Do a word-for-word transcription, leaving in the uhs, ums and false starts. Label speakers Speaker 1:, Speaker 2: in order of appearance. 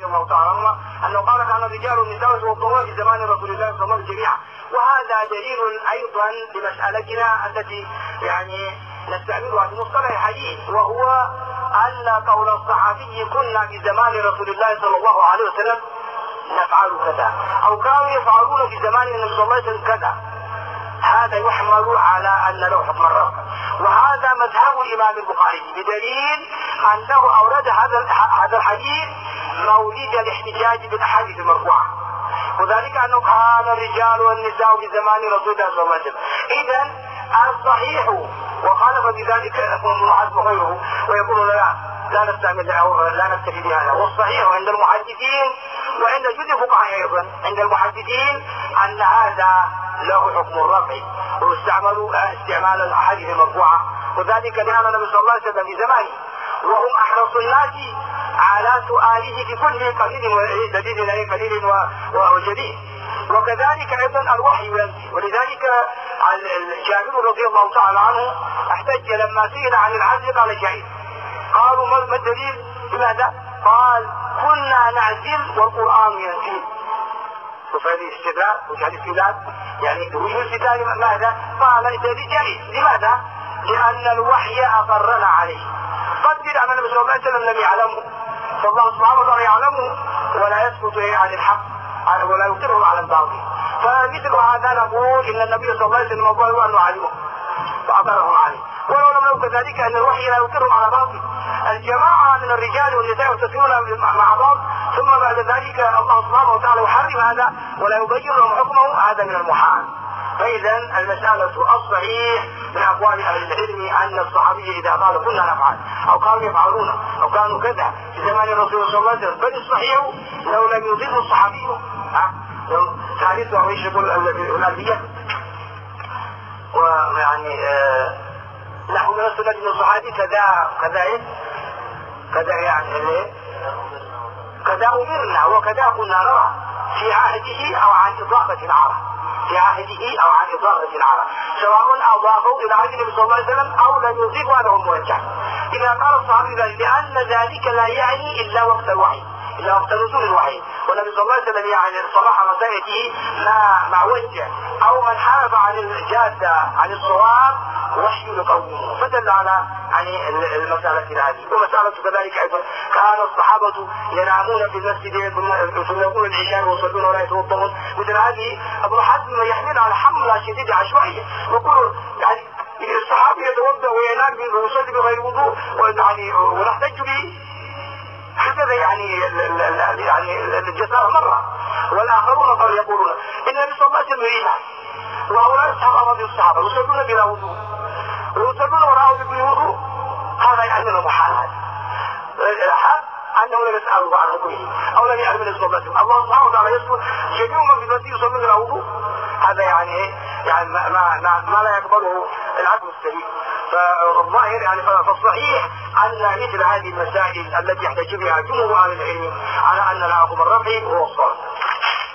Speaker 1: الله تعالى عنهما انه قال كان الرجال والنساء يتوضؤون في زمان رسول الله صلى الله عليه وسلم جميعا. وهذا دليل ايضا لمسالتنا التي يعني نستعملها في مصطلح الحديث، وهو ان قول الصحابي كنا في زمان رسول الله صلى الله عليه وسلم نفعل كذا، او كانوا يفعلون في زمان النبي صلى الله عليه وسلم كذا، هذا يحمل على ان له حكم الرفع. وهذا مذهب الامام البخاري بدليل انه اورد هذا هذا الحديث مولد الاحتجاج بالاحاديث المرفوعه، وذلك انه كان الرجال والنساء في زمان رسول الله صلى الله عليه وسلم. اذا الصحيح وخالف بذلك ابن حزم وغيره ويقول لا لا نستعمل او لا نكتفي بهذا. والصحيح عند المحدثين وعند جزء الفقهاء ايضا عند المحدثين ان هذا له حكم الرفع، واستعملوا استعمال الاحاديث المرفوعه، وذلك لان النبي صلى الله عليه وسلم في زمانه وهم احرص الناس على سؤاله في كل قليل دليل قليل وجليل. وكذلك ايضا الوحي ينزل، ولذلك جابر رضي الله تعالى عنه احتج لما سئل عن العزل قال جائز. قالوا ما الدليل؟ لماذا؟ قال كنا نعزل والقران ينزل. وفهذه استدلال وجهل استدلال يعني وجه استدلال ماذا؟ قال الدليل جائز. لماذا؟ لان الوحي اقرنا عليه. قدر ان النبي صلى الله عليه وسلم لم يعلمه، فالله سبحانه وتعالى يعلمه ولا يسكت عن الحق ولا يقره على الباطل. فمثل هذا نقول ان النبي صلى الله عليه وسلم الله انه علمه فاقرهم عليه، ولو لم يكن كذلك ان الوحي لا يقرهم على باطل. الجماعه من الرجال والنساء يتسلون مع بعض ثم بعد ذلك الله سبحانه وتعالى يحرم هذا ولا يبين لهم حكمه، هذا من المحال. فاذا المساله الصحيح من اقوال اهل العلم ان الصحابي اذا قال كنا نفعل او كانوا يفعلون او كانوا كذا في زمان الرسول صلى الله عليه وسلم، بل الصحيح لو لم يضل الصحابي ها لو ثالثه او يشغل الالفيه ويعني آه نحو من السنه من الصحابي كذا كذا ايه كذا يعني ايه كذا امرنا وكذا كنا نرى في عهده او عن اضافه العرب في عهده او عن اضافه العرب، سواء اضافوا الى عهد النبي صلى الله عليه وسلم او لم يضيفوا هذا هو موجه. اذا قال الصحابي ذلك لان ذلك لا يعني الا وقت الوحي الا وقت نزول الوحي، والنبي صلى الله عليه وسلم يعني صلاح مسائله ما ما وجه او من حارب عن الجاده عن الصواب وحي لقومه، فدل على يعني المساله هذه. ومساله كذلك ايضا كان الصحابه ينامون في المسجد ثم يقول العشاء ويصلون ولا يتوضؤون، مثل هذه ابن حزم يحمل على حمله شديده عشوائيه، يقول يعني الصحابي يتوضا وينام ويصلي بغير وضوء ويعني ونحتج به هكذا يعني يعني الجسارة مرة. والآخرون قالوا يقولون إن النبي صلى الله عليه وسلم ينام وهؤلاء الصحابة رضي الصحابة يصلون بلا وضوء ويصلون وراءه بدون وضوء، هذا يعني محال. الحق أنه لم يسألوا عن حكمه أو لم يعلم النبي صلى الله عليه وسلم. الله سبحانه وتعالى يسكت جميع من في المسجد يصلون بلا وضوء، هذا يعني يعني ما, ما, ما لا يقبله العقل السليم. فالظاهر يعني فالصحيح ان مثل هذه المسائل التي يحتج بها جمهور اهل العلم على ان لها حكم الرفع هو الصواب.